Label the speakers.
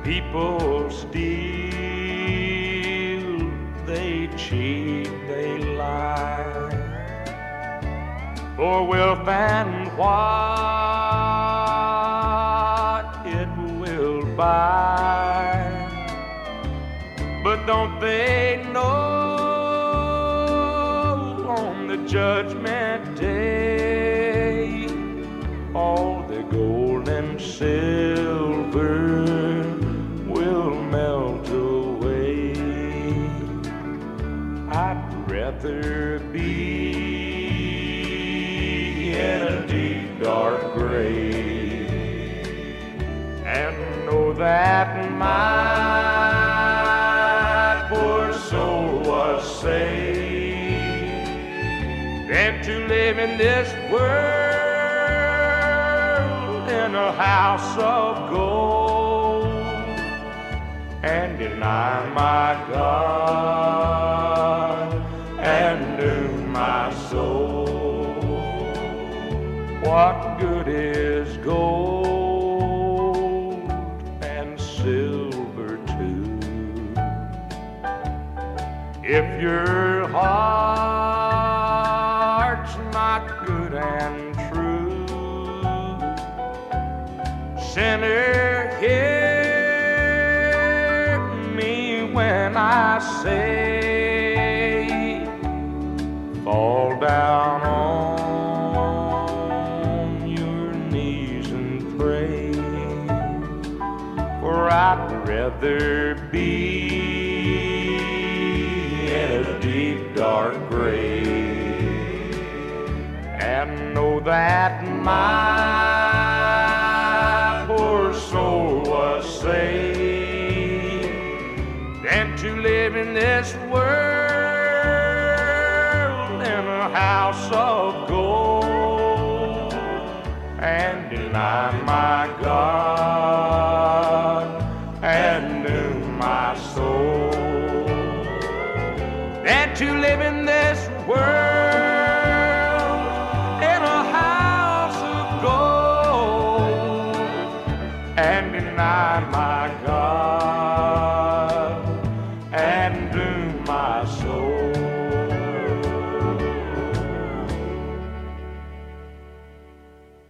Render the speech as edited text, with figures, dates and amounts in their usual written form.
Speaker 1: People steal, they cheat, they lie for wealth and what it will buy. But don't they know on the judgment day all the gold and silver will melt away? I'd rather be in a deep dark grave and know that my poor soul was saved than to live in this world in a house of gold and deny my God and doom my soul. What good is gold and silver too if your heart's not good and true? Sinner, hear me when I say, fall down on your knees and pray, for I'd rather be in a deep dark grave and know that my poor soul was saved than to live in this world in a house of gold and deny my God and doom my soul than to live in this world in a house of gold and deny my God